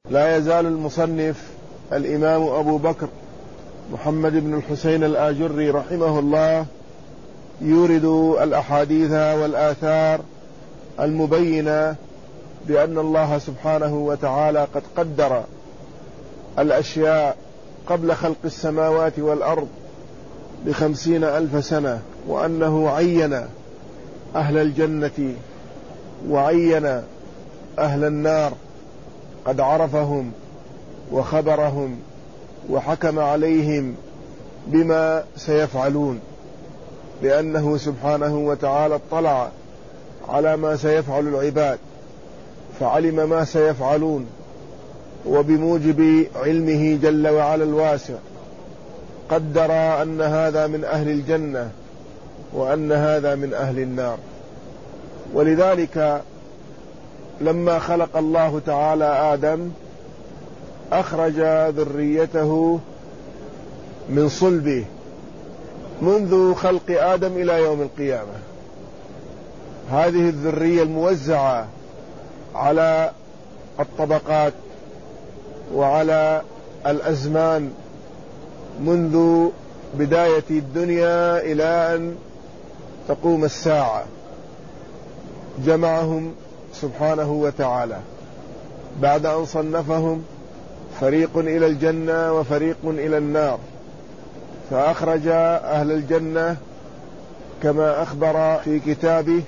لا يزال المصنف الإمام أبو بكر محمد بن الحسين الآجري رحمه الله يورد الأحاديث والآثار المبينة بأن الله سبحانه وتعالى قد قدر الأشياء قبل خلق السماوات والأرض ب50,000 سنة، وأنه عين أهل الجنة وعين أهل النار، قد عرفهم وخبرهم وحكم عليهم بما سيفعلون، لأنه سبحانه وتعالى اطلع على ما سيفعل العباد فعلم ما سيفعلون، وبموجب علمه جل وعلا الواسع قدر أن هذا من أهل الجنة وأن هذا من أهل النار. ولذلك لما خلق الله تعالى آدم أخرج ذريته من صلبه منذ خلق آدم إلى يوم القيامة. هذه الذرية الموزعة على الطبقات وعلى الأزمان منذ بداية الدنيا إلى أن تقوم الساعة، جمعهم سبحانه وتعالى بعد أن صنفهم فريق إلى الجنة وفريق إلى النار، فأخرج أهل الجنة كما أخبر في كتابه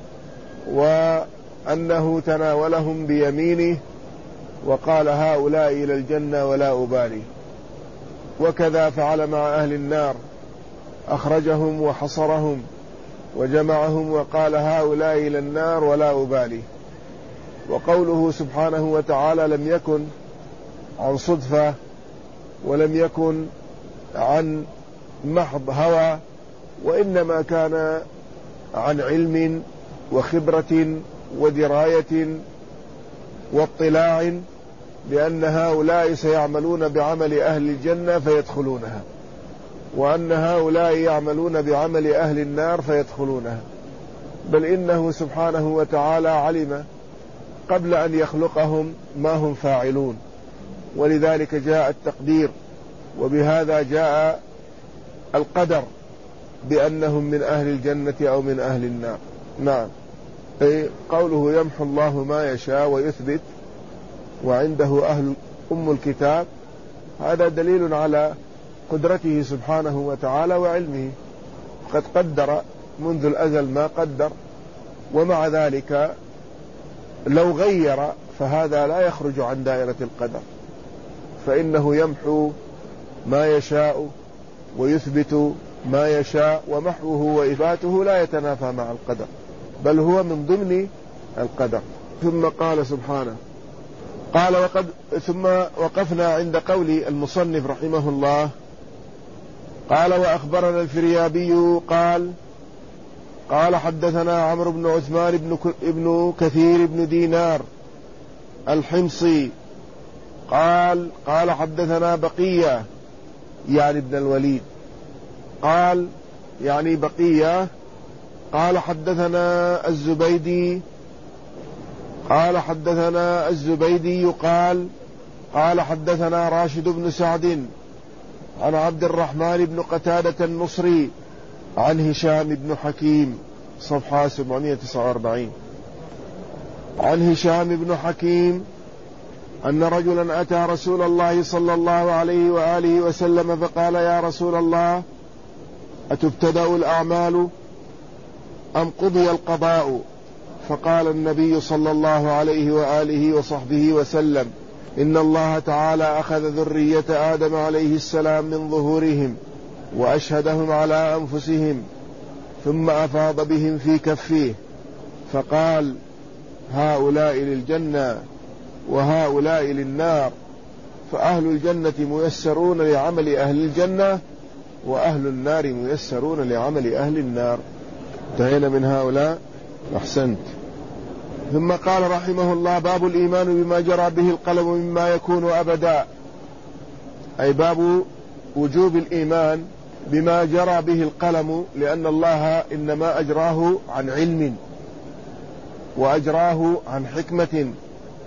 وأنه تناولهم بيمينه وقال هؤلاء إلى الجنة ولا أبالي. وكذا فعل مع أهل النار، أخرجهم وحصرهم وجمعهم وقال هؤلاء إلى النار ولا أبالي. وقوله سبحانه وتعالى لم يكن عن صدفة ولم يكن عن محض هوى، وإنما كان عن علم وخبرة ودراية واطلاع بأن هؤلاء سيعملون بعمل أهل الجنة فيدخلونها، وأن هؤلاء يعملون بعمل أهل النار فيدخلونها. بل إنه سبحانه وتعالى علم قبل أن يخلقهم ما هم فاعلون، ولذلك جاء التقدير، وبهذا جاء القدر بأنهم من أهل الجنة أو من أهل النار. نعم، قوله يمحو الله ما يشاء ويثبت وعنده أهل الكتاب، هذا دليل على قدرته سبحانه وتعالى وعلمه، قد قدر منذ الأزل ما قدر، ومع ذلك لو غير فهذا لا يخرج عن دائرة القدر، فإنه يمحو ما يشاء ويثبت ما يشاء، ومحوه وإثباته لا يتنافى مع القدر، بل هو من ضمن القدر. ثم قال سبحانه قال ثم وقفنا عند قول المصنف رحمه الله قال وأخبرنا الفريابي قال حدثنا عمرو بن عثمان بن كثير بن دينار الحمصي قال حدثنا بقية يعني ابن الوليد يعني بقية قال حدثنا الزبيدي قال حدثنا راشد بن سعد عن عبد الرحمن بن قتادة النصري عن هشام بن حكيم صفحة 749 عن هشام بن حكيم أن رجلا أتى رسول الله صلى الله عليه وآله وسلم فقال يا رسول الله أتبتدأ الأعمال أم قضي القضاء؟ فقال النبي صلى الله عليه وآله وصحبه وسلم إن الله تعالى أخذ ذرية آدم عليه السلام من ظهورهم وأشهدهم على أنفسهم ثم أفاض بهم في كفيه فقال هؤلاء للجنة وهؤلاء للنار، فأهل الجنة ميسرون لعمل أهل الجنة وأهل النار ميسرون لعمل أهل النار. انتهينا من هؤلاء. أحسنت. ثم قال رحمه الله باب الإيمان بما جرى به القلم مما يكون أبدا، أي باب وجوب الإيمان بما جرى به القلم، لأن الله إنما أجراه عن علم وأجراه عن حكمة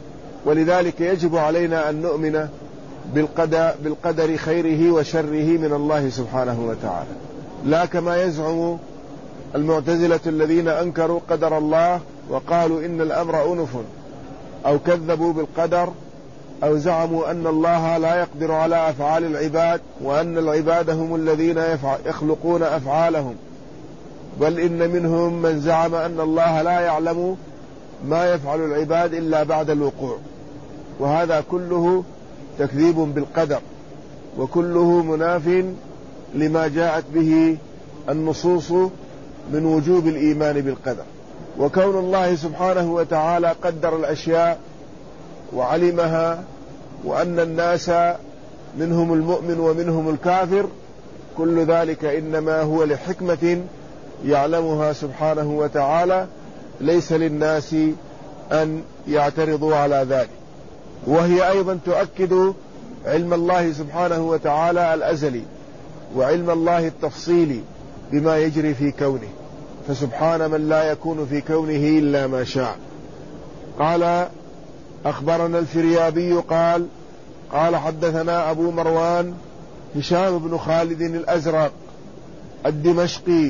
ولذلك يجب علينا أن نؤمن بالقدر خيره وشره من الله سبحانه وتعالى، لا كما يزعم المعتزلة الذين أنكروا قدر الله وقالوا إن الأمر أنف، أو كذبوا بالقدر، أو زعموا أن الله لا يقدر على أفعال العباد، وأن العباد هم الذين يخلقون أفعالهم، بل إن منهم من زعم أن الله لا يعلم ما يفعل العباد إلا بعد الوقوع. وهذا كله تكذيب بالقدر، وكله مناف لما جاءت به النصوص من وجوب الإيمان بالقدر. وكون الله سبحانه وتعالى قدر الأشياء وعلمها، وأن الناس منهم المؤمن ومنهم الكافر، كل ذلك إنما هو لحكمة يعلمها سبحانه وتعالى، ليس للناس أن يعترضوا على ذلك. وهي أيضا تؤكد علم الله سبحانه وتعالى الأزلي، وعلم الله التفصيلي بما يجري في كونه، فسبحان من لا يكون في كونه إلا ما شاء. قال أخبرنا الفريابي قال حدثنا أبو مروان هشام بن خالد الأزرق الدمشقي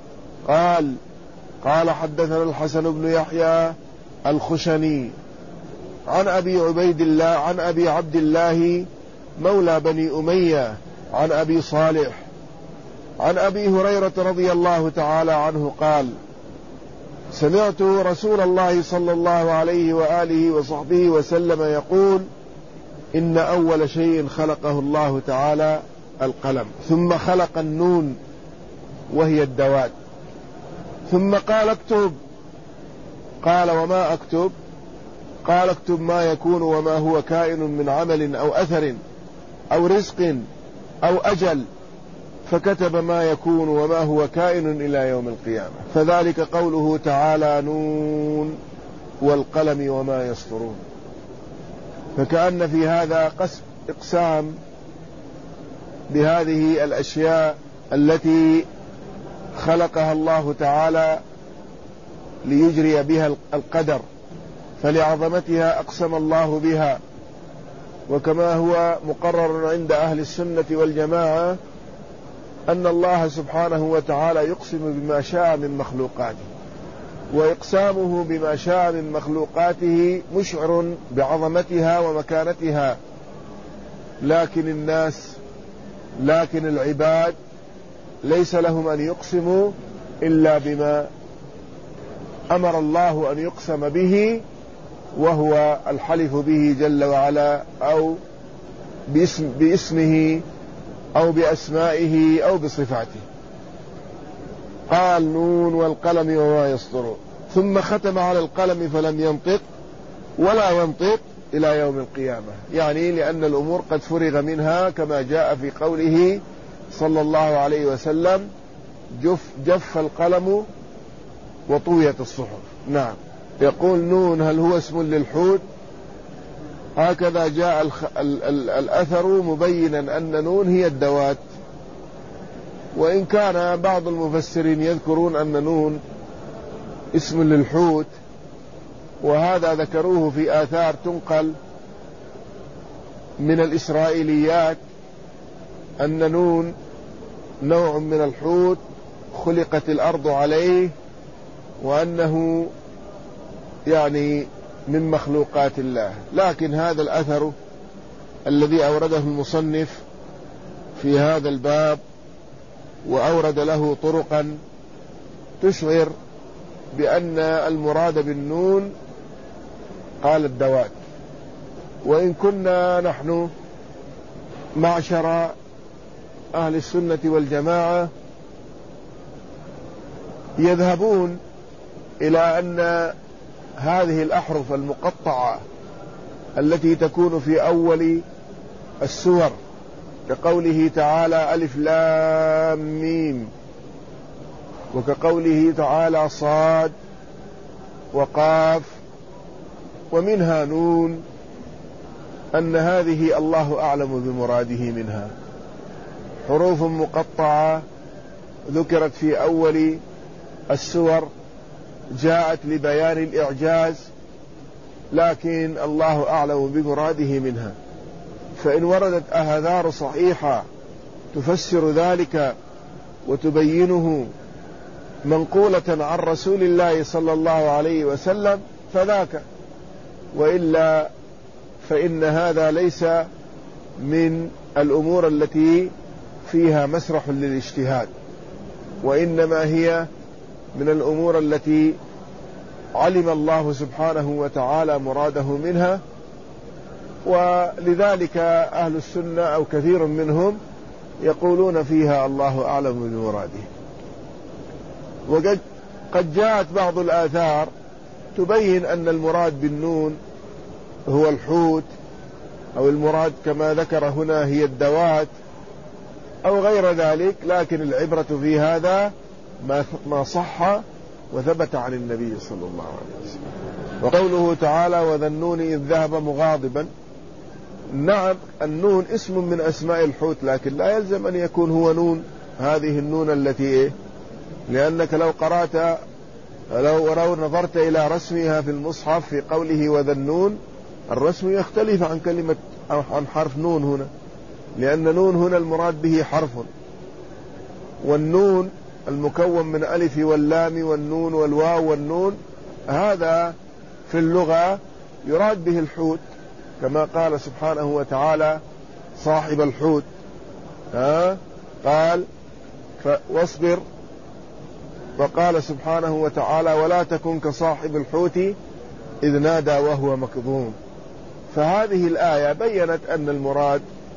قال حدثنا الحسن بن يحيى الخشني عن أبي عبد الله مولى بني أمية عن أبي صالح عن أبي هريرة رضي الله تعالى عنه قال: سمعت رسول الله صلى الله عليه وآله وصحبه وسلم يقول: إن أول شيء خلقه الله تعالى القلم، ثم خلق النون وهي الدوات، ثم قال: اكتب. قال: وما أكتب؟ قال: اكتب ما يكون وما هو كائن من عمل أو أثر أو رزق أو أجل، فكتب ما يكون وما هو كائن إلى يوم القيامة. فذلك قوله تعالى: نون والقلم وما يسطرون. فكأن في هذا إقسام بهذه الأشياء التي خلقها الله تعالى ليجري بها القدر، فلعظمتها أقسم الله بها. وكما هو مقرر عند أهل السنة والجماعة أن الله سبحانه وتعالى يقسم بما شاء من مخلوقاته، وإقسامه بما شاء من مخلوقاته مشعر بعظمتها ومكانتها، لكن العباد ليس لهم أن يقسموا إلا بما أمر الله أن يقسم به، وهو الحلف به جل وعلا، أو باسمه أو بأسمائه أو بصفاته. قال: نون والقلم وما يسطرون. ثم ختم على القلم فلم ينطق ولا ينطق إلى يوم القيامة، يعني لأن الأمور قد فرغ منها، كما جاء في قوله صلى الله عليه وسلم: جف القلم وطويت الصحف. نعم. يقول: نون هل هو اسم للحوت؟ هكذا جاء الأثر مبينا أن نون هي الدوات، وإن كان بعض المفسرين يذكرون أن نون اسم للحوت، وهذا ذكروه في آثار تنقل من الإسرائيليات أن نون نوع من الحوت خلقت الأرض عليه، وأنه يعني من مخلوقات الله. لكن هذا الأثر الذي أورده المصنف في هذا الباب وأورد له طرقا تشعر بأن المراد بالنون قال الدوات. وإن كنا نحن معشر أهل السنة والجماعة يذهبون إلى أن هذه الأحرف المقطعة التي تكون في أول السور، كقوله تعالى: ألف لام ميم، وكقوله تعالى: صاد وقاف ومنها نون، أن هذه الله أعلم بمراده منها، حروف مقطعة ذكرت في أول السور، جاءت لبيان الإعجاز لكن الله أعلم بمراده منها. فإن وردت آثار صحيحة تفسر ذلك وتبينه منقولة عن رسول الله صلى الله عليه وسلم فذاك، وإلا فإن هذا ليس من الأمور التي فيها مسرح للاجتهاد، وإنما هي من الأمور التي علم الله سبحانه وتعالى مراده منها. ولذلك أهل السنة أو كثير منهم يقولون فيها الله أعلم بمراده. وقد جاءت بعض الآثار تبين أن المراد بالنون هو الحوت، أو المراد كما ذكر هنا هي الدوات أو غير ذلك، لكن العبرة في هذا ما صح وثبت عن النبي صلى الله عليه وسلم. وقوله تعالى وذا النون إذ ذهب مغاضبا، نعم النون اسم من أسماء الحوت، لكن لا يلزم أن يكون هو نون هذه النون التي لأنك لو نظرت إلى رسمها في المصحف في قوله وذا النون، الرسم يختلف عن كلمة أو عن حرف نون هنا، لأن نون هنا المراد به حرف، والنون المكون من ألف واللام والنون والواو والنون هذا في اللغة يراد به الحوت، كما قال سبحانه وتعالى صاحب الحوت قال واصبر، وقال سبحانه وتعالى ولا تكن كصاحب الحوت إذ نادى وهو مكظوم. فهذه الآية بيّنت أن المراد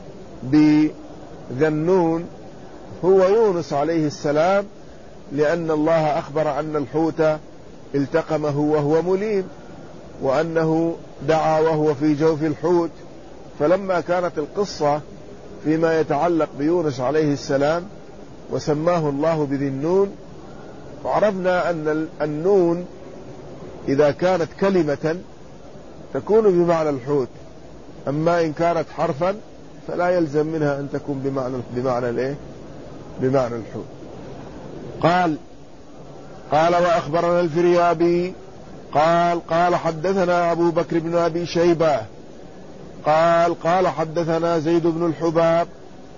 بذا النون هو يونس عليه السلام، لأن الله أخبر أن الحوت التقمه وهو مليم، وأنه دعا وهو في جوف الحوت. فلما كانت القصة فيما يتعلق بيونس عليه السلام وسماه الله بذي النون، وعرفنا أن النون إذا كانت كلمة تكون بمعنى الحوت، أما إن كانت حرفا فلا يلزم منها أن تكون بمعنى الحوت. قال وأخبرنا الفريابي قال حدثنا أبو بكر بن أبي شيبة قال حدثنا زيد بن الحباب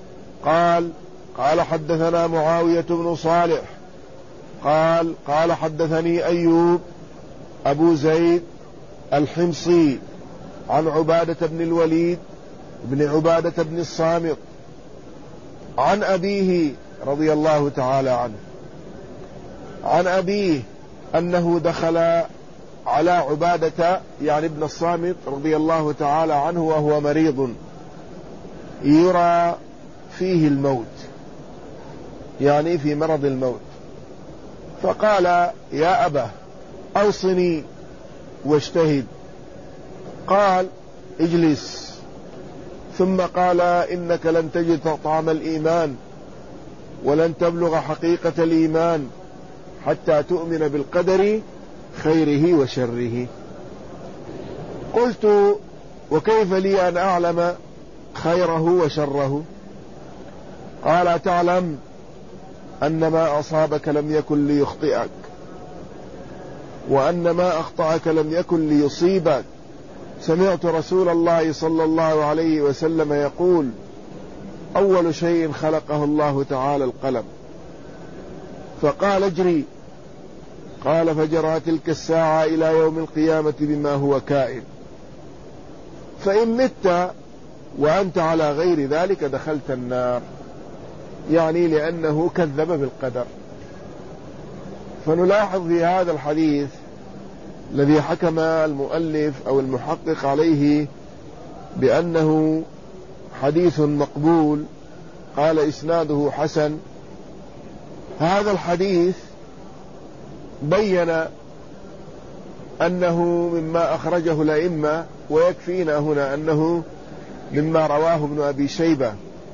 قال حدثنا معاوية بن صالح قال حدثني أيوب أبو زيد الحمصي عن عبادة بن الوليد بن عبادة بن الصامت عن أبيه رضي الله تعالى عنه، عن أبيه أنه دخل على عبادة يعني ابن الصامت رضي الله تعالى عنه وهو مريض يرى فيه الموت، يعني في مرض الموت، فقال يا أبا أوصني واجتهد. قال اجلس، ثم قال إنك لن تجد طعم الإيمان ولن تبلغ حقيقة الإيمان حتى تؤمن بالقدر خيره وشره. قلت وكيف لي أن أعلم خيره وشره؟ قال تعلم أن ما أصابك لم يكن ليخطئك، وأن ما أخطأك لم يكن ليصيبك. سمعت رسول الله صلى الله عليه وسلم يقول أول شيء خلقه الله تعالى القلم، فقال اجري، قال فجرى تلك الساعة إلى يوم القيامة بما هو كائن، فإن مت وأنت على غير ذلك دخلت النار، يعني لأنه كذب بالقدر. فنلاحظ في هذا الحديث الذي حكم المؤلف أو المحقق عليه بأنه حديث مقبول، قال إسناده حسن. هذا الحديث بين أنه مما أخرجه الأئمة، ويكفينا هنا أنه مما رواه ابن أبي شيبة.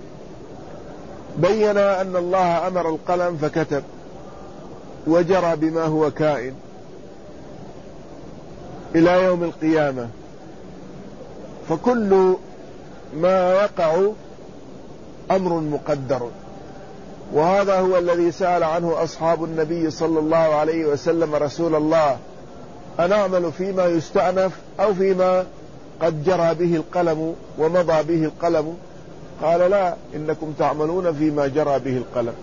بين أن الله أمر القلم فكتب وجرى بما هو كائن إلى يوم القيامة، فكل ما يقع أمر مقدر. وهذا هو الذي سأل عنه أصحاب النبي صلى الله عليه وسلم رسول الله أنعمل فيما يستأنف أو فيما قد جرى به القلم ومضى به القلم؟ قال لا، إنكم تعملون فيما جرى به القلم،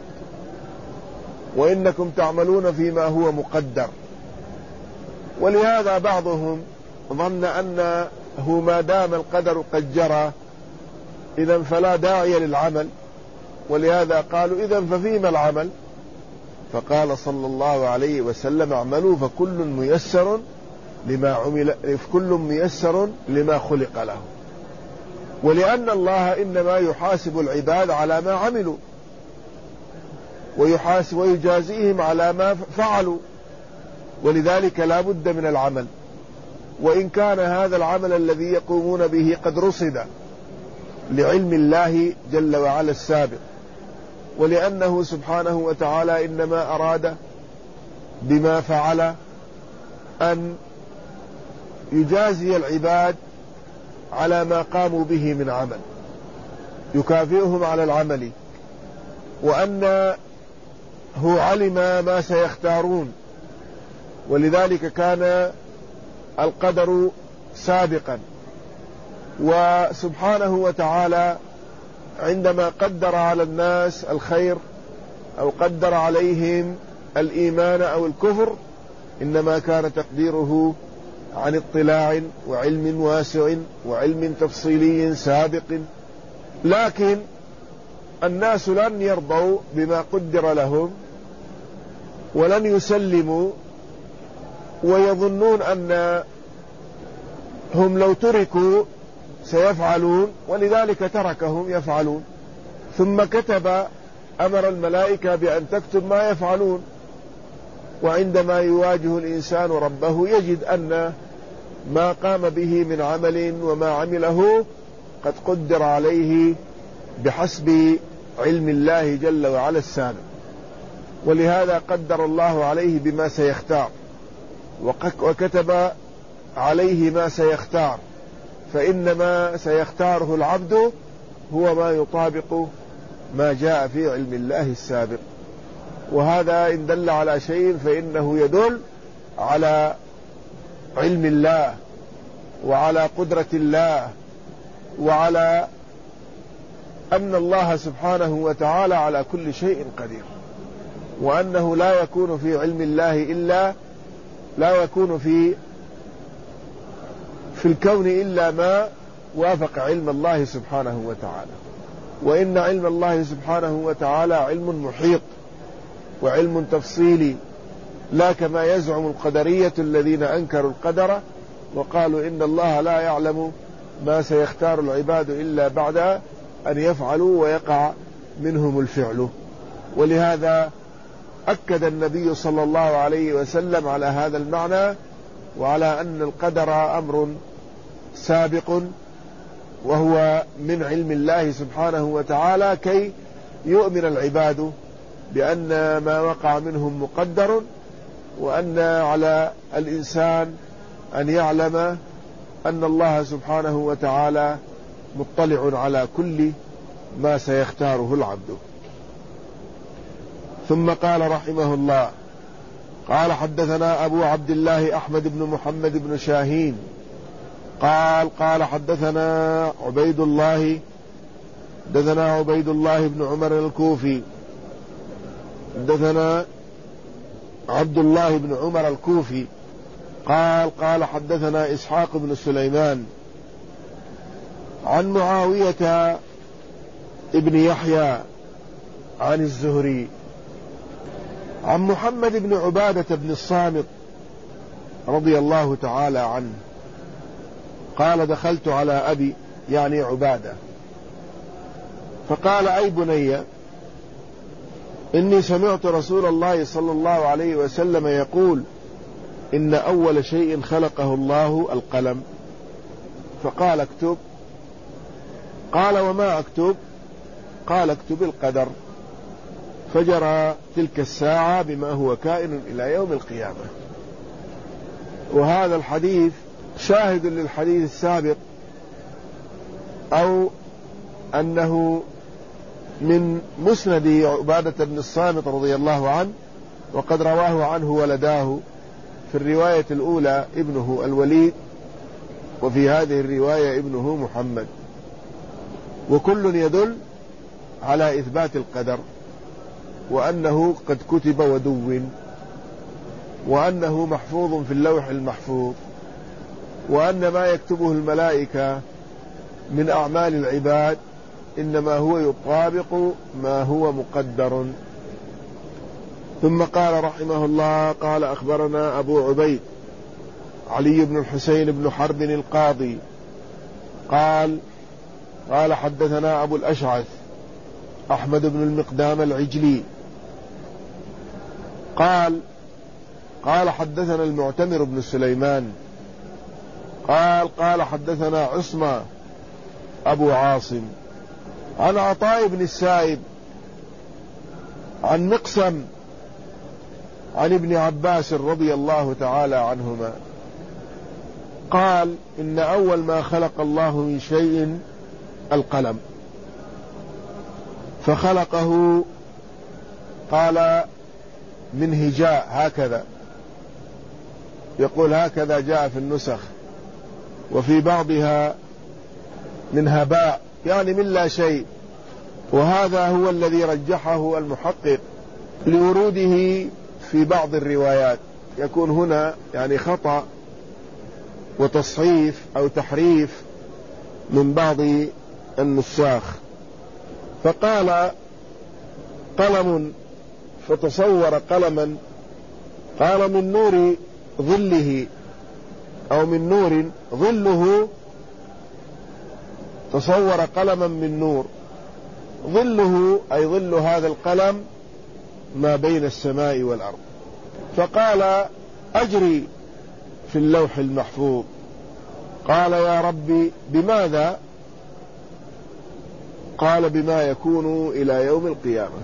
وإنكم تعملون فيما هو مقدر. ولهذا بعضهم ظن أنه ما دام القدر قد جرى إذن فلا داعي للعمل، ولهذا قالوا إذن ففيما العمل؟ فقال صلى الله عليه وسلم: اعملوا فكل ميسر لما خلق له. ولأن الله إنما يحاسب العباد على ما عملوا، ويحاسب ويجازيهم على ما فعلوا، ولذلك لا بد من العمل، وإن كان هذا العمل الذي يقومون به قد رصد لعلم الله جل وعلا السابق، ولأنه سبحانه وتعالى إنما أراد بما فعل أن يجازي العباد على ما قاموا به من عمل، يكافئهم على العمل، وأنه علم ما سيختارون، ولذلك كان القدر سابقا. وسبحانه وتعالى عندما قدر على الناس الخير أو قدر عليهم الإيمان أو الكفر، إنما كان تقديره عن اطلاع وعلم واسع وعلم تفصيلي سابق. لكن الناس لن يرضوا بما قدر لهم ولن يسلموا، ويظنون أنهم لو تركوا سيفعلون، ولذلك تركهم يفعلون، ثم أمر الملائكة بأن تكتب ما يفعلون. وعندما يواجه الإنسان ربه يجد أن ما قام به من عمل وما عمله قد قدر عليه بحسب علم الله جل وعلا السابق، ولهذا قدر الله عليه بما سيختار وكتب عليه ما سيختار، فإن ما سيختاره العبد هو ما يطابق ما جاء في علم الله السابق. وهذا إن دل على شيء فإنه يدل على علم الله وعلى قدرة الله وعلى أن الله سبحانه وتعالى على كل شيء قدير، وأنه لا يكون في علم الله لا يكون في الكون إلا ما وافق علم الله سبحانه وتعالى. وإن علم الله سبحانه وتعالى علم محيط وعلم تفصيلي، لا كما يزعم القدرية الذين أنكروا القدر وقالوا إن الله لا يعلم ما سيختار العباد إلا بعد أن يفعلوا ويقع منهم الفعل. ولهذا أكد النبي صلى الله عليه وسلم على هذا المعنى، وعلى أن القدر أمر سابق وهو من علم الله سبحانه وتعالى، كي يؤمن العباد بأن ما وقع منهم مقدر، وأن على الإنسان أن يعلم أن الله سبحانه وتعالى مطلع على كل ما سيختاره العبد. ثم قال رحمه الله: قال حدثنا أبو عبد الله أحمد بن محمد بن شاهين قال حدثنا عبيد الله بن عمر الكوفي حدثنا عبد الله بن عمر الكوفي قال حدثنا إسحاق بن سليمان عن معاوية ابن يحيى عن الزهري عن محمد بن عبادة بن الصامت رضي الله تعالى عنه قال: دخلت على أبي يعني عبادة فقال: أي بني، إني سمعت رسول الله صلى الله عليه وسلم يقول: إن أول شيء خلقه الله القلم. فقال: اكتب. قال: وما أكتب؟ قال: اكتب القدر. فجرى تلك الساعة بما هو كائن إلى يوم القيامة. وهذا الحديث شاهد للحديث السابق، أو أنه من مسند عبادة بن الصامت رضي الله عنه، وقد رواه عنه ولداه في الرواية الأولى ابنه الوليد، وفي هذه الرواية ابنه محمد، وكل يدل على إثبات القدر، وأنه قد كتب ودون، وأنه محفوظ في اللوح المحفوظ، وأن ما يكتبه الملائكة من أعمال العباد إنما هو يطابق ما هو مقدر. ثم قال رحمه الله: قال أخبرنا أبو عبيد علي بن الحسين بن حرب القاضي قال حدثنا أبو الأشعث أحمد بن المقدام العجلي قال حدثنا المعتمر بن سليمان قال حدثنا عصمة أبو عاصم عن عطاء بن السائب عن مقسم عن ابن عباس رضي الله تعالى عنهما قال: إن أول ما خلق الله من شيء القلم، فخلقه قال من هجاء، هكذا يقول، هكذا جاء في النسخ، وفي بعضها من هباء، يعني من لا شيء، وهذا هو الذي رجحه المحقق لوروده في بعض الروايات. يكون هنا يعني خطأ وتصحيف أو تحريف من بعض النساخ. فقال قلم، فتصور قلما، قال من نور ظله أو من نور ظله، تصور قلما من نور، ظله أي ظل هذا القلم ما بين السماء والأرض. فقال: أجري في اللوح المحفوظ. قال: يا ربي بماذا؟ قال: بما يكون إلى يوم القيامة.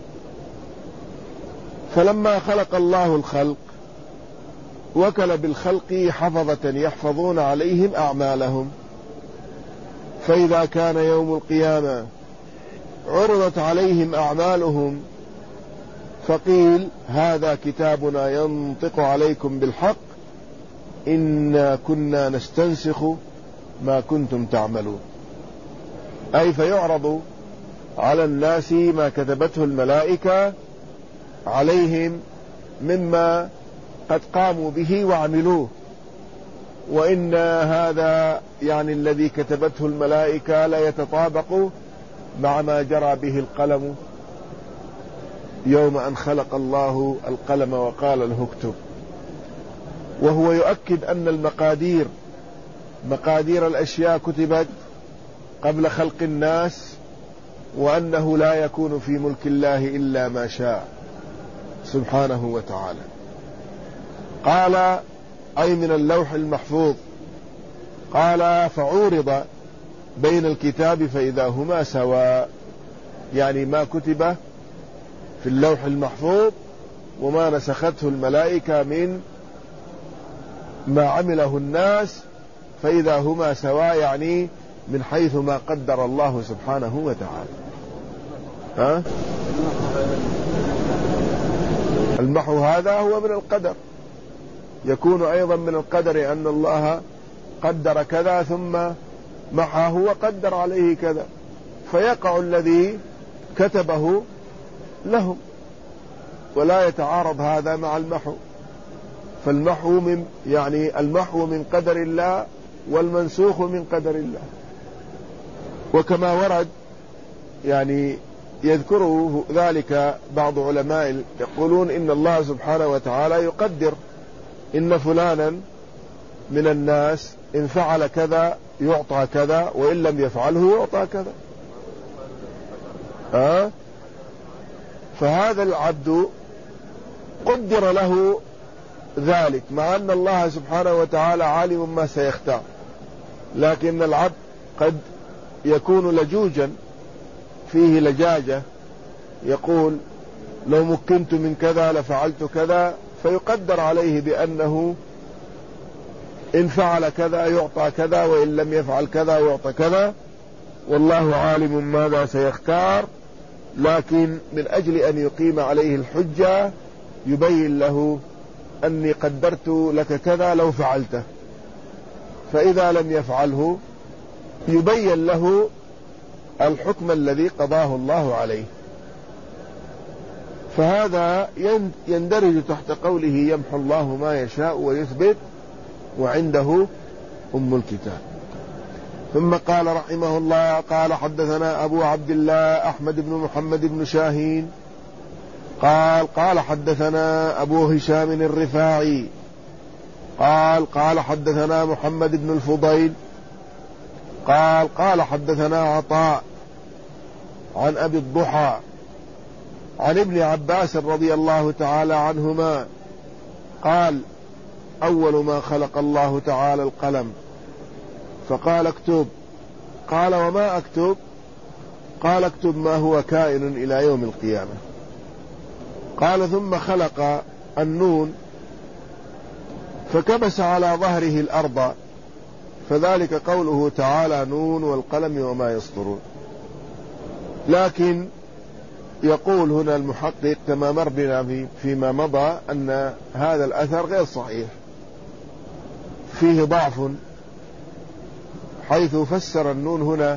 فلما خلق الله الخلق وكل بالخلق حفظة يحفظون عليهم أعمالهم، فإذا كان يوم القيامة عرضت عليهم أعمالهم، فقيل: هذا كتابنا ينطق عليكم بالحق إنا كنا نستنسخ ما كنتم تعملون. أي فيعرض على الناس ما كتبته الملائكة عليهم مما قد قاموا به وعملوه، وإن هذا يعني الذي كتبته الملائكة لا يتطابق مع ما جرى به القلم يوم أن خلق الله القلم وقال له اكتب. وهو يؤكد أن مقادير الأشياء كتبت قبل خلق الناس، وأنه لا يكون في ملك الله إلا ما شاء سبحانه وتعالى. قال: أي من اللوح المحفوظ. قال: فعورض بين الكتاب فإذا هما سواء، يعني ما كتب في اللوح المحفوظ وما نسخته الملائكة من ما عمله الناس، فإذا هما سواء، يعني من حيث ما قدر الله سبحانه وتعالى. المحو هذا هو من القدر، يكون أيضا من القدر أن الله قدر كذا ثم محاه وقدر عليه كذا، فيقع الذي كتبه لهم، ولا يتعارض هذا مع المحو. فالمحو المحو من قدر الله، والمنسوخ من قدر الله. وكما ورد يعني يذكره ذلك بعض علماء، يقولون إن الله سبحانه وتعالى يقدر إن فلانا من الناس إن فعل كذا يعطى كذا، وإن لم يفعله يعطى كذا. فهذا العبد قدر له ذلك، مع أن الله سبحانه وتعالى عالم ما سيختار، لكن العبد قد يكون لجوجا فيه لجاجة، يقول: لو مكنت من كذا لفعلت كذا، فيقدر عليه بأنه إن فعل كذا يعطى كذا، وإن لم يفعل كذا يعطى كذا، والله عالم ماذا سيختار. لكن من أجل أن يقيم عليه الحجة يبين له أني قدرت لك كذا لو فعلته، فإذا لم يفعله يبين له الحكم الذي قضاه الله عليه. فهذا يندرج تحت قوله يمحو الله ما يشاء ويثبت وعنده أم الكتاب. ثم قال رحمه الله قال حدثنا أبو عبد الله أحمد بن محمد بن شاهين قال حدثنا أبو هشام الرفاعي قال حدثنا محمد بن الفضيل قال حدثنا عطاء عن أبي الضحى عن ابن عباس رضي الله تعالى عنهما قال أول ما خلق الله تعالى القلم فقال اكتب. قال وما أكتب؟ قال اكتب ما هو كائن إلى يوم القيامة. قال ثم خلق النون فكبس على ظهره الأرض، فذلك قوله تعالى نون والقلم وما يسطرون. لكن يقول هنا المحقق كما مر بنا فيما مضى أن هذا الأثر غير صحيح، فيه ضعف، حيث فسر النون هنا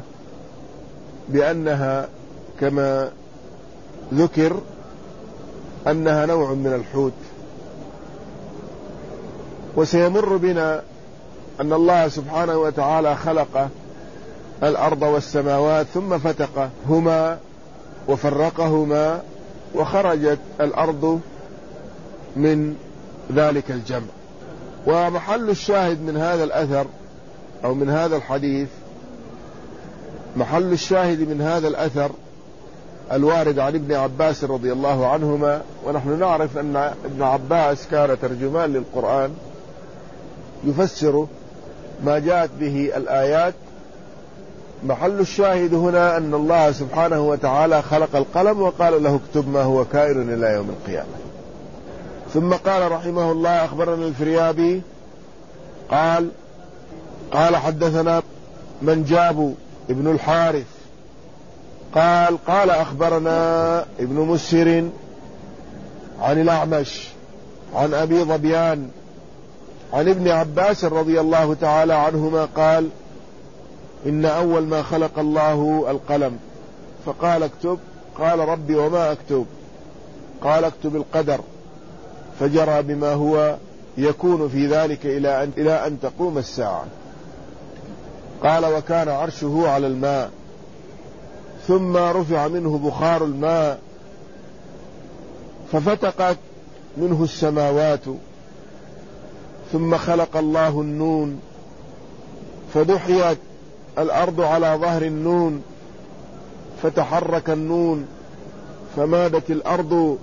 بأنها كما ذكر أنها نوع من الحوت. وسيمر بنا أن الله سبحانه وتعالى خلق الأرض والسماوات ثم فتقهما وفرقهما وخرجت الأرض من ذلك الجمع. ومحل الشاهد من هذا الأثر أو من هذا الحديث، محل الشاهد من هذا الأثر الوارد عن ابن عباس رضي الله عنهما، ونحن نعرف أن ابن عباس كان ترجمان للقرآن يفسر ما جاءت به الآيات. محل الشاهد هنا أن الله سبحانه وتعالى خلق القلم وقال له اكتب ما هو كائن إلى يوم القيامة. ثم قال رحمه الله أخبرنا الفريابي قال حدثنا من جاب ابن الحارث قال أخبرنا ابن مسهر عن الأعمش عن أبي ظبيان عن ابن عباس رضي الله تعالى عنهما قال إن أول ما خلق الله القلم فقال اكتب. قال ربي وما أكتب؟ قال اكتب القدر، فجرى بما هو يكون في ذلك إلى أن تقوم الساعة. قال وكان عرشه على الماء، ثم رفع منه بخار الماء ففتقت منه السماوات، ثم خلق الله النون فدحيت الأرض على ظهر النون فتحرك النون فمادت الأرض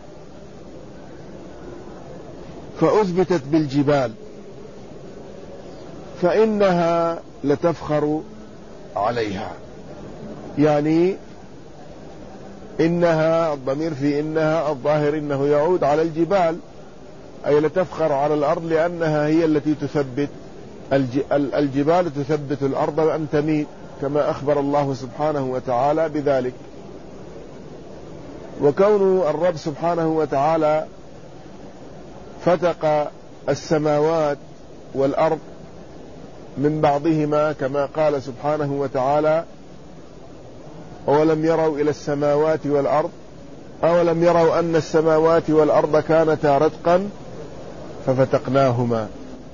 فأثبتت بالجبال فإنها لتفخر عليها. يعني إنها، الضمير في إنها الظاهر إنه يعود على الجبال، أي لتفخر على الأرض لأنها هي التي تثبت الجبال تثبت الأرض أن تميد، كما أخبر الله سبحانه وتعالى بذلك. وكون الرب سبحانه وتعالى فتق السماوات والأرض من بعضهما كما قال سبحانه وتعالى أولم يروا إلى السماوات والأرض أولم يروا أن السماوات والأرض كانتا رتقا ففتقناهما،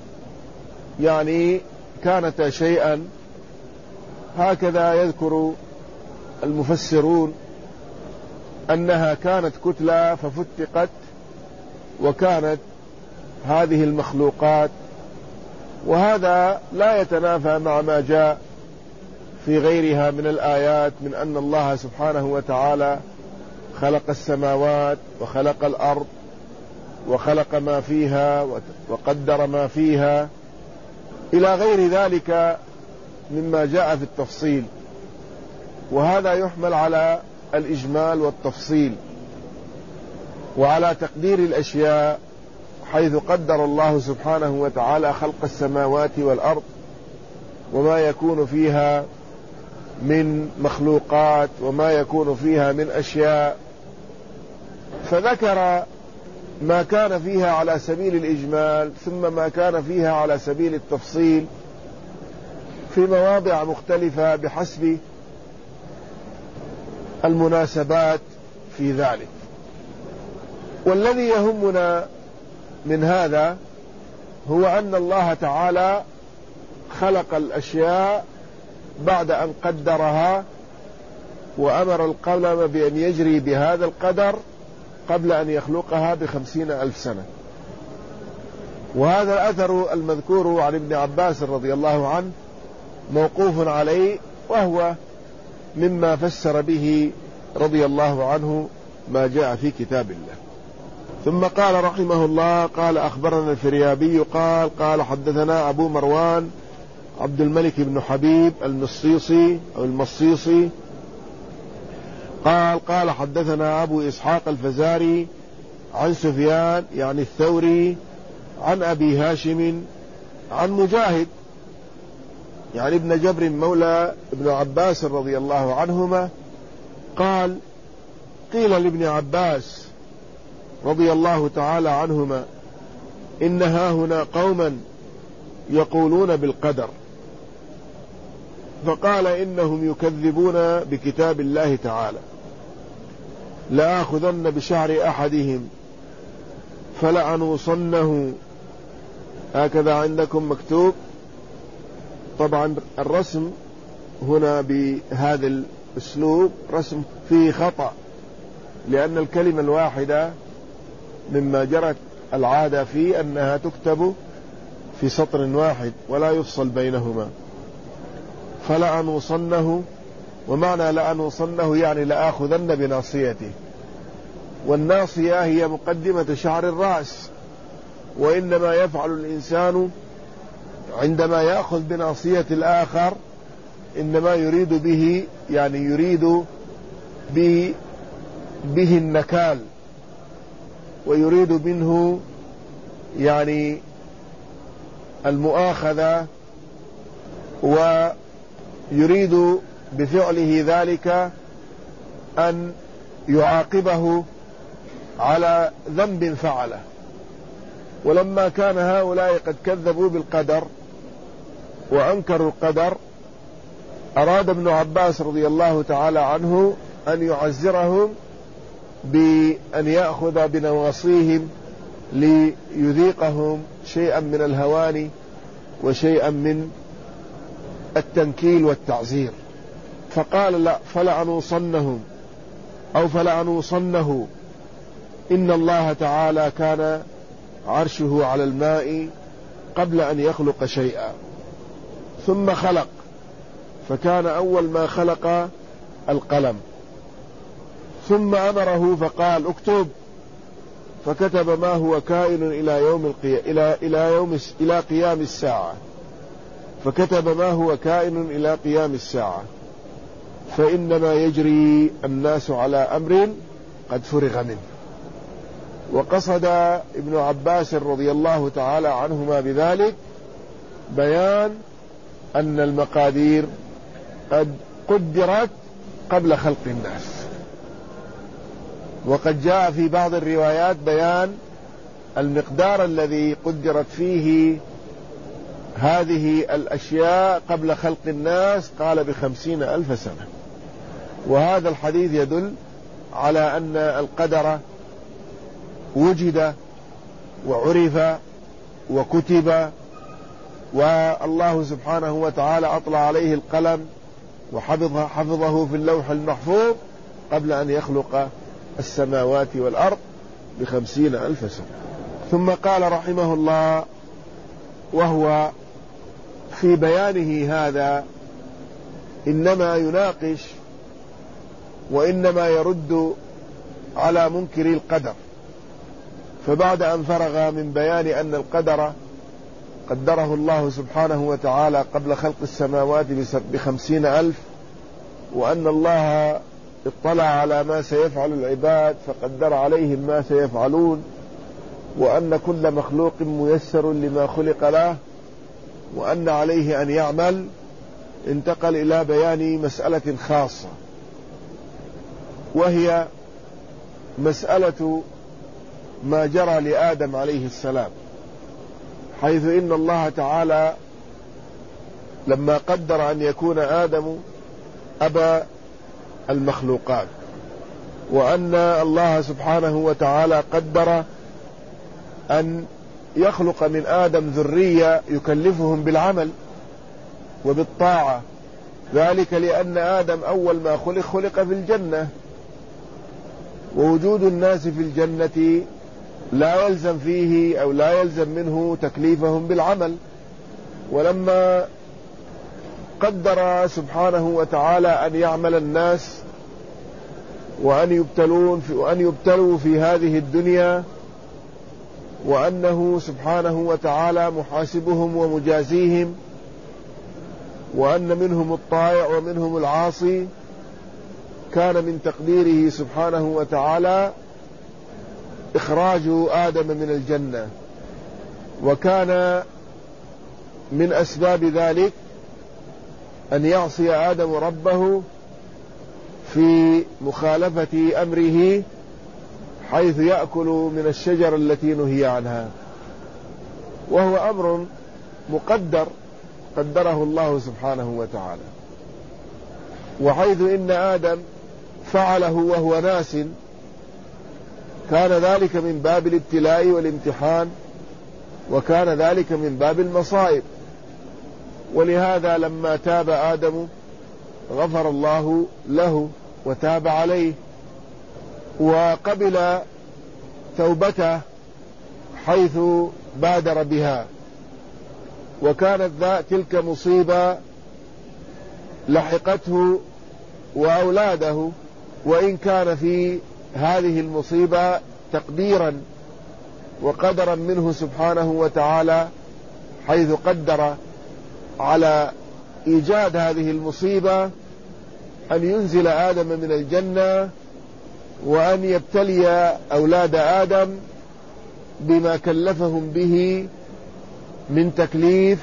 يعني كانتا شيئا. هكذا يذكر المفسرون أنها كانت كتلة ففتقت وكانت هذه المخلوقات. وهذا لا يتنافى مع ما جاء في غيرها من الآيات من أن الله سبحانه وتعالى خلق السماوات وخلق الأرض وخلق ما فيها وقدر ما فيها إلى غير ذلك مما جاء في التفصيل. وهذا يحمل على الإجمال والتفصيل وعلى تقدير الأشياء، حيث قدر الله سبحانه وتعالى خلق السماوات والأرض وما يكون فيها من مخلوقات وما يكون فيها من أشياء. فذكر ما كان فيها على سبيل الإجمال ثم ما كان فيها على سبيل التفصيل في مواضع مختلفة بحسب المناسبات في ذلك. والذي يهمنا من هذا هو أن الله تعالى خلق الأشياء بعد أن قدرها وأمر القلم بأن يجري بهذا القدر قبل أن يخلقها ب50,000 سنة. وهذا الأثر المذكور عن ابن عباس رضي الله عنه موقوف عليه، وهو مما فسر به رضي الله عنه ما جاء في كتاب الله. ثم قال رحمه الله: قال أخبرنا الفريابي قال حدثنا أبو مروان عبد الملك بن حبيب المصيصي أو المصيصي قال حدثنا أبو إسحاق الفزاري عن سفيان يعني الثوري عن أبي هاشم عن مجاهد يعني ابن جبر مولى ابن عباس رضي الله عنهما قال: قيل لابن عباس رضي الله تعالى عنهما: إن هاهنا قوما يقولون بالقدر، فقال: إنهم يكذبون بكتاب الله تعالى، لآخذن بشعر أحدهم فلأنوصنه. هكذا عندكم مكتوب. طبعا الرسم هنا بهذا الأسلوب رسم فيه خطأ، لأن الكلمة الواحدة مما جرت العادة فيه أنها تكتب في سطر واحد ولا يفصل بينهما. فلأنوصنه، ومعنى لأنوصنه يعني لآخذن بناصيته، والناصية هي مقدمة شعر الرأس. وإنما يفعل الإنسان عندما يأخذ بناصية الآخر إنما يريد به يعني يريد به النكال، ويريد منه يعني المؤاخذة، ويريد بفعله ذلك أن يعاقبه على ذنب فعله. ولما كان هؤلاء قد كذبوا بالقدر وأنكروا القدر، أراد ابن عباس رضي الله تعالى عنه أن يعزرهم بأن يأخذ بنواصيهم ليذيقهم شيئا من الهوان وشيئا من التنكيل والتعزير. فقال: لا، فلأنوصنهم أو فلأنوصنه. إن الله تعالى كان عرشه على الماء قبل أن يخلق شيئا، ثم خلق، فكان أول ما خلق القلم، ثم أمره فقال: اكتب، فكتب ما هو كائن إلى قيام الساعة، فكتب ما هو كائن إلى قيام الساعة، فإنما يجري الناس على أمر قد فرغ منه. وقصد ابن عباس رضي الله تعالى عنهما بذلك بيان أن المقادير قد قدرت قبل خلق الناس. وقد جاء في بعض الروايات بيان المقدار الذي قدرت فيه هذه الأشياء قبل خلق الناس، قال ب50,000 سنة. وهذا الحديث يدل على أن القدر وجد وعرف وكتب، والله سبحانه وتعالى أطلع عليه القلم وحفظه في اللوح المحفوظ قبل أن يخلق السماوات والأرض ب50,000 سنة. ثم قال رحمه الله: وهو في بيانه هذا إنما يناقش وإنما يرد على منكر القدر. فبعد أن فرغ من بيان أن القدر قدره الله سبحانه وتعالى قبل خلق السماوات ب50,000، وأن الله اطلع على ما سيفعل العباد فقدر عليهم ما سيفعلون، وأن كل مخلوق ميسر لما خلق له، وأن عليه أن يعمل، انتقل إلى بيان مسألة خاصة، وهي مسألة ما جرى لآدم عليه السلام، حيث إن الله تعالى لما قدر أن يكون آدم أبا المخلوقات، وأن الله سبحانه وتعالى قدر أن يخلق من آدم ذرية يكلفهم بالعمل وبالطاعة، ذلك لأن آدم أول ما خلق في الجنة، ووجود الناس في الجنة لا يلزم فيه أو لا يلزم منه تكليفهم بالعمل. ولما قدر سبحانه وتعالى أن يعمل الناس وأن يبتلوا في هذه الدنيا، وأنه سبحانه وتعالى محاسبهم ومجازيهم، وأن منهم الطائع ومنهم العاصي، كان من تقديره سبحانه وتعالى إخراج آدم من الجنة، وكان من أسباب ذلك أن يعصي آدم ربه في مخالفة أمره، حيث يأكل من الشجرة التي نهي عنها، وهو أمر مقدر قدره الله سبحانه وتعالى. وحيث إن آدم فعله وهو ناس، كان ذلك من باب الابتلاء والامتحان، وكان ذلك من باب المصائب. ولهذا لما تاب آدم غفر الله له وتاب عليه وقبل توبته حيث بادر بها، وكانت تلك مصيبة لحقته وأولاده، وإن كان في هذه المصيبة تقديرا وقدرا منه سبحانه وتعالى، حيث قدر على إيجاد هذه المصيبة أن ينزل آدم من الجنة، وأن يبتلي أولاد آدم بما كلفهم به من تكليف،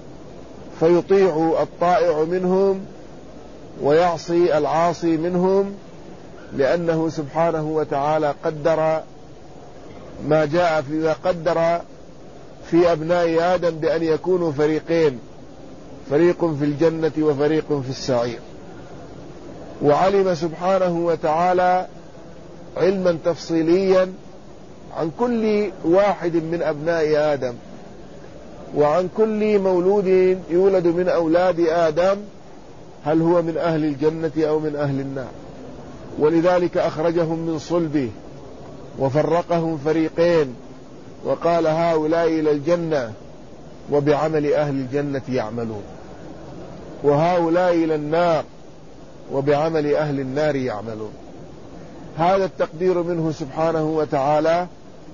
فيطيع الطائع منهم ويعصي العاصي منهم، لأنه سبحانه وتعالى قدر ما جاء فيما قدر في أبناء آدم بأن يكونوا فريقين، فريق في الجنة وفريق في السعير. وعلم سبحانه وتعالى علما تفصيليا عن كل واحد من أبناء آدم، وعن كل مولود يولد من أولاد آدم، هل هو من أهل الجنة أو من أهل النار. ولذلك أخرجهم من صلبه وفرقهم فريقين، وقال هؤلاء إلى الجنة وبعمل أهل الجنة يعملون، وهؤلاء إلى النار وبعمل أهل النار يعملون. هذا التقدير منه سبحانه وتعالى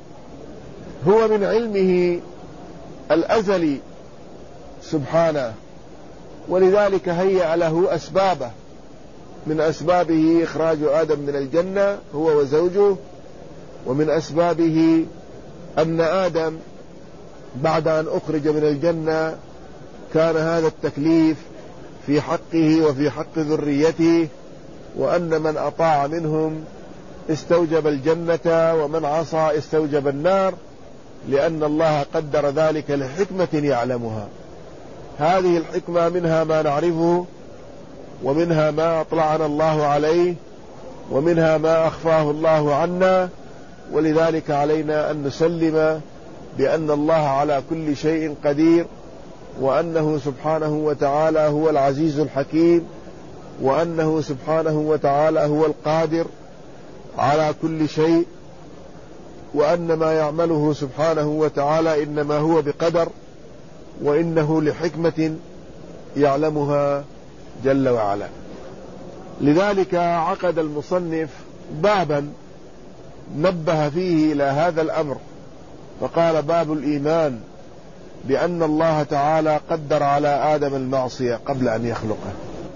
هو من علمه الأزلي سبحانه، ولذلك هيأ له أسبابه، من أسبابه إخراج آدم من الجنة هو وزوجه، ومن أسبابه أن آدم بعد أن أخرج من الجنة كان هذا التكليف في حقه وفي حق ذريته، وأن من أطاع منهم استوجب الجنة ومن عصى استوجب النار، لأن الله قدر ذلك لحكمة يعلمها. هذه الحكمة منها ما نعرفه، ومنها ما أطلعنا الله عليه، ومنها ما أخفاه الله عنا. ولذلك علينا أن نسلم بأن الله على كل شيء قدير، وأنه سبحانه وتعالى هو العزيز الحكيم، وأنه سبحانه وتعالى هو القادر على كل شيء، وأن ما يعمله سبحانه وتعالى إنما هو بقدر، وإنه لحكمة يعلمها جل وعلا. لذلك عقد المصنف بابا نبه فيه إلى هذا الأمر، فقال: باب الإيمان بأن الله تعالى قدر على آدم المعصية قبل أن يخلقه.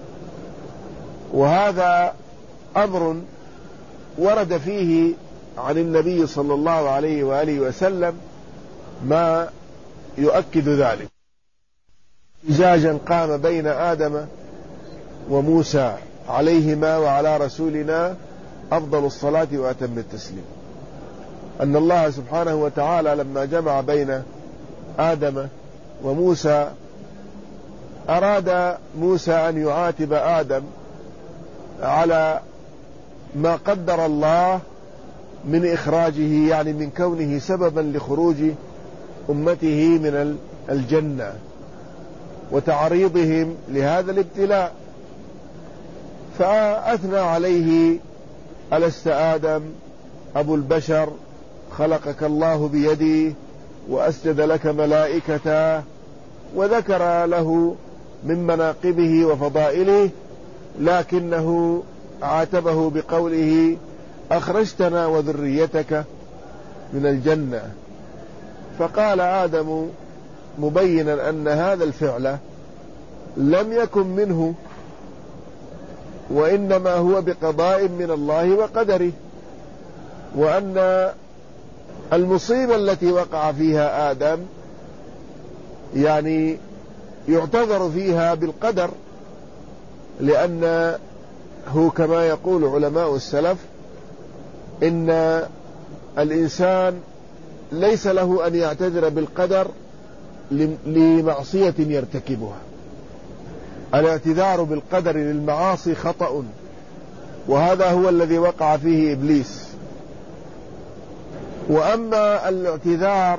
وهذا أمر ورد فيه عن النبي صلى الله عليه وآله وسلم ما يؤكد ذلك. إزاجا قام بين آدم وموسى عليهما وعلى رسولنا أفضل الصلاة وأتم التسليم. أن الله سبحانه وتعالى لما جمع بين آدم وموسى أراد موسى أن يعاتب آدم على ما قدر الله من إخراجه، يعني من كونه سببا لخروج أمته من الجنة وتعريضهم لهذا الابتلاء. فأثنى عليه: ألست آدم أبو البشر، خلقك الله بيدي وأسجد لك ملائكته، وذكر له من مناقبه وفضائله، لكنه عاتبه بقوله: أخرجتنا وذريتك من الجنة. فقال آدم مبينا أن هذا الفعل لم يكن منه، وإنما هو بقضاء من الله وقدره، وأن المصيبة التي وقع فيها آدم يعني يعتذر فيها بالقدر، لأنه كما يقول علماء السلف إن الإنسان ليس له أن يعتذر بالقدر لمعصية يرتكبها. الاعتذار بالقدر للمعاصي خطأ، وهذا هو الذي وقع فيه إبليس. وأما الاعتذار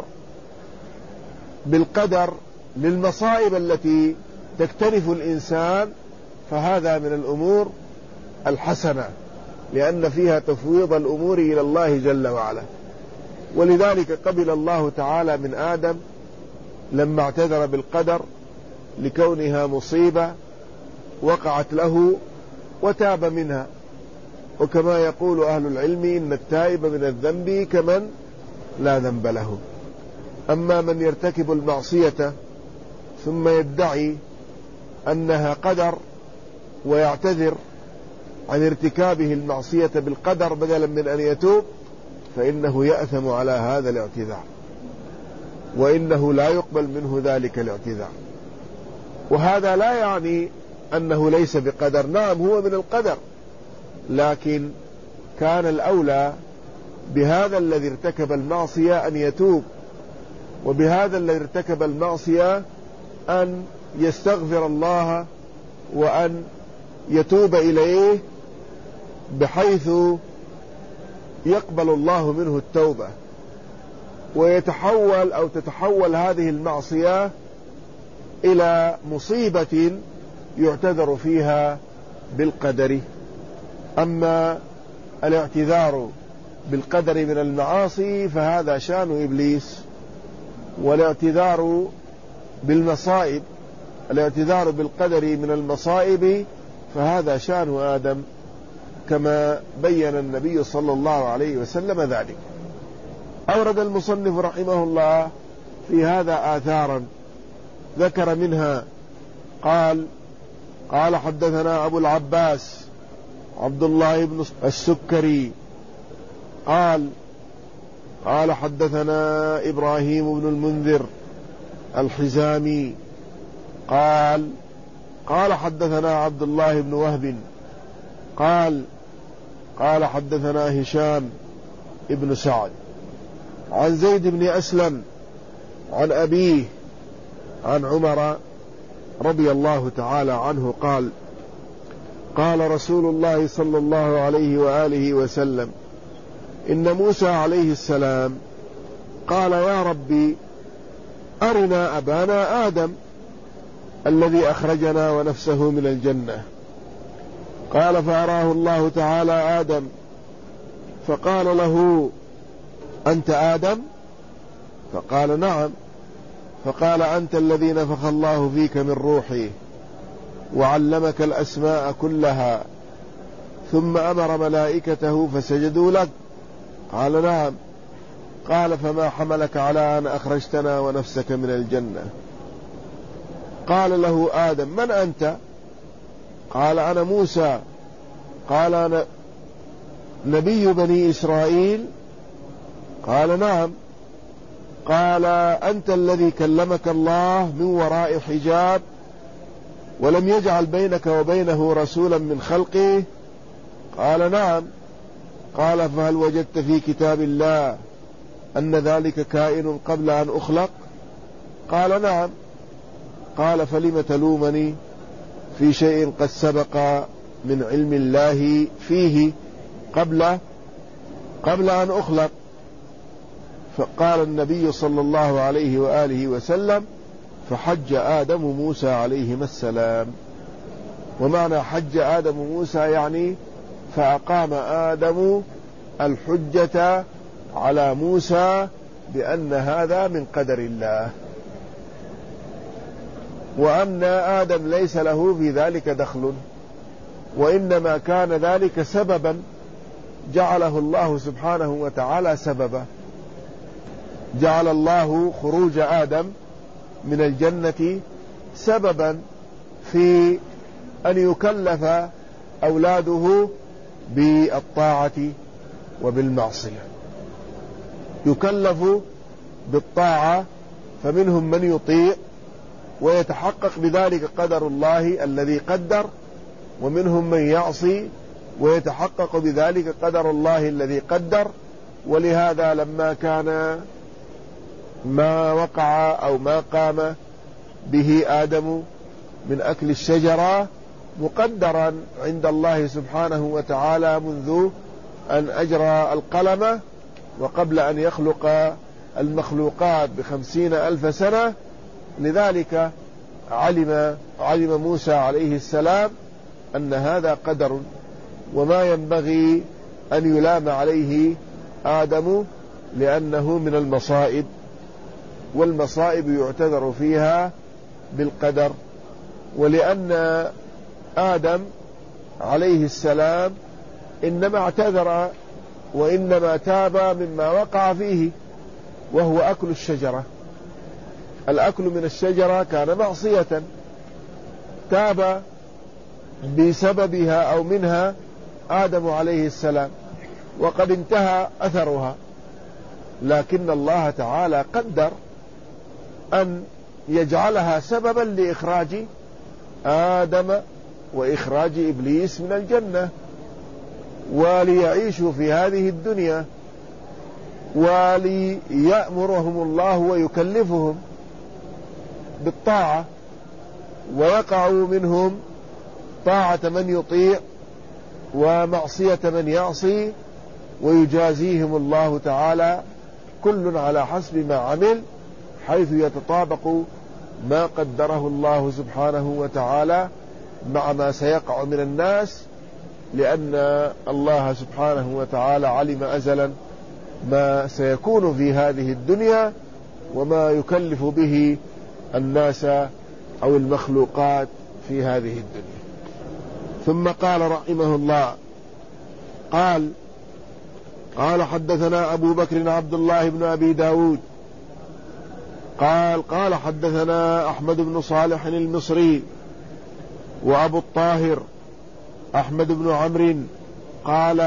بالقدر للمصائب التي تكترث الإنسان فهذا من الأمور الحسنة، لأن فيها تفويض الأمور إلى الله جل وعلا. ولذلك قبل الله تعالى من آدم لما اعتذر بالقدر لكونها مصيبة وقعت له وتاب منها. وكما يقول أهل العلم إن التائب من الذنب كمن لا ذنب له. أما من يرتكب المعصية ثم يدعي أنها قدر ويعتذر عن ارتكابه المعصية بالقدر بدلا من أن يتوب، فإنه يأثم على هذا الاعتذار، وإنه لا يقبل منه ذلك الاعتذار. وهذا لا يعني أنه ليس بقدر، نعم هو من القدر، لكن كان الأولى بهذا الذي ارتكب المعصية أن يتوب، وبهذا الذي ارتكب المعصية أن يستغفر الله وأن يتوب إليه بحيث يقبل الله منه التوبة، ويتحول أو تتحول هذه المعصية إلى مصيبة يعتذر فيها بالقدر. أما الاعتذار بالقدر من المعاصي فهذا شأن إبليس، والاعتذار بالمصائب، الاعتذار بالقدر من المصائب فهذا شأن آدم، كما بين النبي صلى الله عليه وسلم ذلك. أورد المصنف رحمه الله في هذا آثارا، ذكر منها قال حدثنا أبو العباس عبد الله بن السكري قال حدثنا إبراهيم بن المنذر الحزامي قال حدثنا عبد الله بن وهب قال حدثنا هشام ابن سعد عن زيد بن أسلم عن أبيه عن عمر رضي الله تعالى عنه قال رسول الله صلى الله عليه وآله وسلم: إن موسى عليه السلام قال: يا ربي أرنا أبانا آدم الذي أخرجنا ونفسه من الجنة. قال: فأراه الله تعالى آدم فقال له: أنت آدم؟ فقال: نعم. فقال: أنت الذي نفخ الله فيك من روحي وعلمك الأسماء كلها، ثم أمر ملائكته فسجدوا لك. قال: نعم. قال: فما حملك على أن أخرجتنا ونفسك من الجنة؟ قال له آدم: من أنت؟ قال: أنا موسى. قال: أنا نبي بني إسرائيل؟ قال: نعم. قال: أنت الذي كلمك الله من وراء حجاب ولم يجعل بينك وبينه رسولا من خلقه؟ قال: نعم. قال: فهل وجدت في كتاب الله أن ذلك كائن قبل أن أخلق؟ قال نعم. قال فلم تلومني في شيء قد سبق من علم الله فيه قبل أن أخلق؟ فقال النبي صلى الله عليه وآله وسلم فحج آدم موسى عليهما السلام. ومعنى حج آدم موسى يعني فأقام آدم الحجة على موسى بأن هذا من قدر الله، وأن آدم ليس له في ذلك دخل، وإنما كان ذلك سببا جعله الله سبحانه وتعالى سببا. جعل الله خروج آدم من الجنة سببا في أن يكلف أولاده بالطاعة وبالمعصية. يكلف بالطاعة فمنهم من يطيع ويتحقق بذلك قدر الله الذي قدر، ومنهم من يعصي ويتحقق بذلك قدر الله الذي قدر. ولهذا لما كان ما وقع أو ما قام به آدم من أكل الشجرة مقدرا عند الله سبحانه وتعالى منذ أن أجرى القلم وقبل أن يخلق المخلوقات ب50,000 سنة. لذلك علم موسى عليه السلام أن هذا قدر، وما ينبغي أن يلام عليه آدم، لأنه من المصائب، والمصائب يعتذر فيها بالقدر. ولأن آدم عليه السلام إنما اعتذر وإنما تاب مما وقع فيه، وهو أكل الشجرة. الأكل من الشجرة كان معصية، تاب بسببها أو منها آدم عليه السلام، وقد انتهى أثرها. لكن الله تعالى قدر أن يجعلها سببا لإخراج آدم وإخراج إبليس من الجنة، وليعيشوا في هذه الدنيا، وليأمرهم الله ويكلفهم بالطاعة، ويقعوا منهم طاعة من يطيع ومعصية من يعصي، ويجازيهم الله تعالى كل على حسب ما عمل، حيث يتطابق ما قدره الله سبحانه وتعالى مع ما سيقع من الناس، لأن الله سبحانه وتعالى علم أزلا ما سيكون في هذه الدنيا وما يكلف به الناس أو المخلوقات في هذه الدنيا. ثم قال رحمه الله قال حدثنا أبو بكر عبد الله بن أبي داود قال حدثنا أحمد بن صالح المصري وأبو الطاهر أحمد بن عمرو قال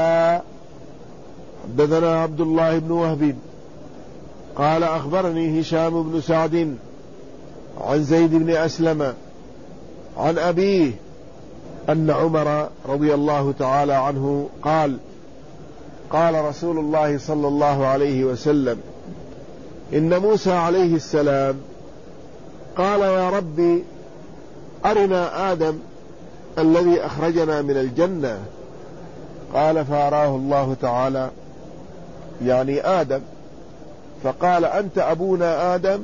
حدثنا عبد الله بن وهب قال أخبرني هشام بن سعد عن زيد بن أسلم عن أبيه أن عمر رضي الله تعالى عنه قال رسول الله صلى الله عليه وسلم إن موسى عليه السلام قال يا ربي أرنا آدم الذي أخرجنا من الجنة. قال فأراه الله تعالى يعني آدم، فقال أنت أبونا آدم؟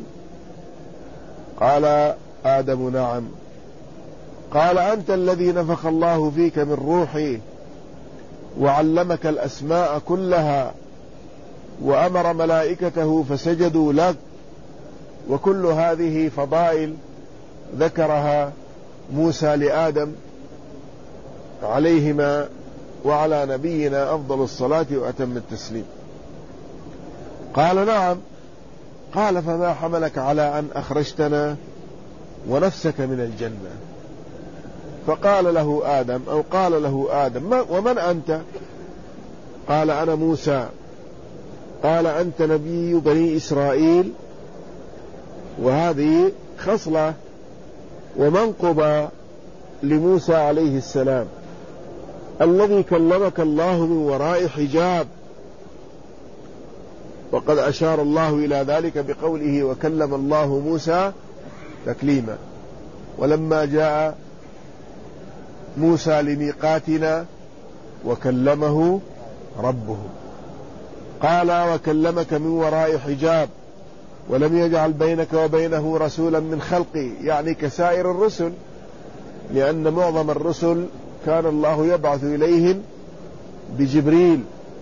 قال آدم نعم. قال أنت الذي نفخ الله فيك من روحي وعلمك الأسماء كلها وأمر ملائكته فسجدوا لك. وكل هذه فضائل ذكرها موسى لآدم عليهما وعلى نبينا أفضل الصلاة وأتم التسليم. قال نعم. قال فما حملك على أن أخرجتنا ونفسك من الجنة؟ فقال له آدم أو قال له آدم ومن أنت؟ قال أنا موسى. قال أنت نبي بني إسرائيل. وهذه خصلة ومنقبة لموسى عليه السلام الذي كلمك الله من وراء حجاب، وقد أشار الله إلى ذلك بقوله وكلم الله موسى تكليما. ولما جاء موسى لميقاتنا وكلمه ربه قال وكلمك من وراء حجاب ولم يجعل بينك وبينه رسولا من خلقه، يعني كسائر الرسل، لأن معظم الرسل كان الله يبعث إليهم بجبريل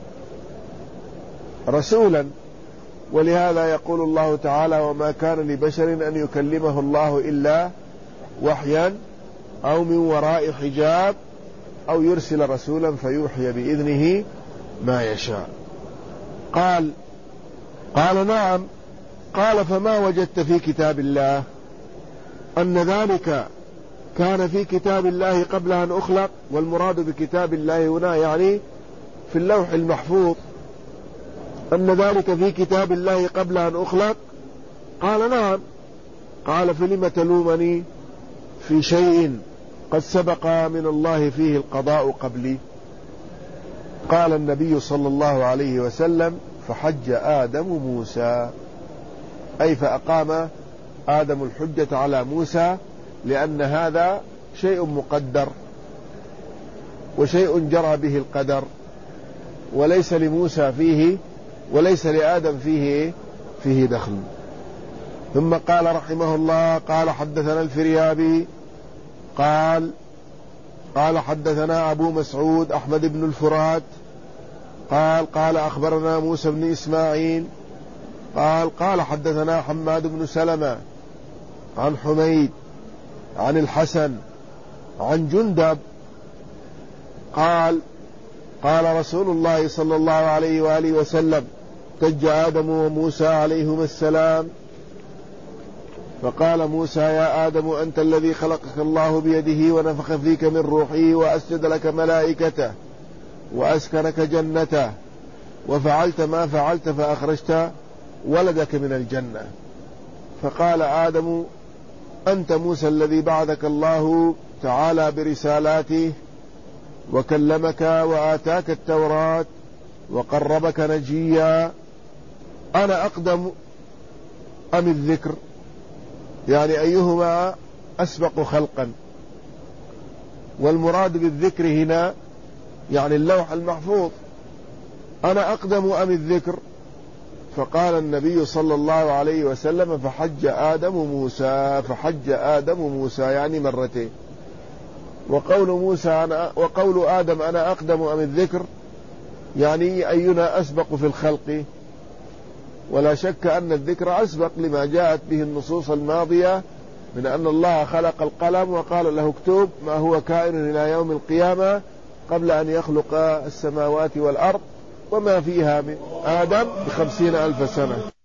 رسولا، ولهذا يقول الله تعالى وما كان لبشر أن يكلمه الله إلا وحيا أو من وراء حجاب أو يرسل رسولا فيوحي بإذنه ما يشاء. قال نعم. قال فما وجدت في كتاب الله؟ أن ذلك كان في كتاب الله قبل أن أخلق، والمراد بكتاب الله هنا يعني في اللوح المحفوظ، أن ذلك في كتاب الله قبل أن أخلق؟ قال نعم. قال فلم تلومني في شيء قد سبق من الله فيه القضاء قبلي؟ قال النبي صلى الله عليه وسلم فحج آدم موسى، أي فأقام آدم الحجة على موسى، لأن هذا شيء مقدر وشيء جرى به القدر، وليس لموسى فيه وليس لآدم فيه دخل. ثم قال رحمه الله قال حدثنا الفريابي قال حدثنا أبو مسعود أحمد بن الفرات قال أخبرنا موسى بن إسماعيل قال حدثنا حماد بن سلمة عن حميد عن الحسن عن جندب قال رسول الله صلى الله عليه وآله وسلم تج آدم وموسى عليهما السلام، فقال موسى يا آدم أنت الذي خلقك الله بيده ونفخ فيك من روحه وأسجد لك ملائكته وأسكنك جنته وفعلت ما فعلت فأخرجت ولدك من الجنة. فقال آدم أنت موسى الذي بعثك الله تعالى برسالاته وكلمك وآتاك التوراة وقربك نجيا، أنا أقدم أم الذكر؟ يعني أيهما أسبق خلقا؟ والمراد بالذكر هنا يعني اللوح المحفوظ، أنا أقدم أم الذكر؟ فقال النبي صلى الله عليه وسلم فحج آدم موسى يعني مرتين. وقول آدم أنا أقدم أم الذكر يعني أينا أسبق في الخلق؟ ولا شك أن الذكر أسبق لما جاءت به النصوص الماضية من أن الله خلق القلم وقال له اكتب ما هو كائن إلى يوم القيامة قبل أن يخلق السماوات والأرض وما فيها من آدم ب50,000 سنة.